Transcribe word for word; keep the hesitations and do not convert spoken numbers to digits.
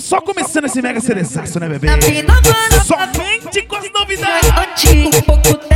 só começando esse mega cereçaço, né, bebê? Somente com as novidades.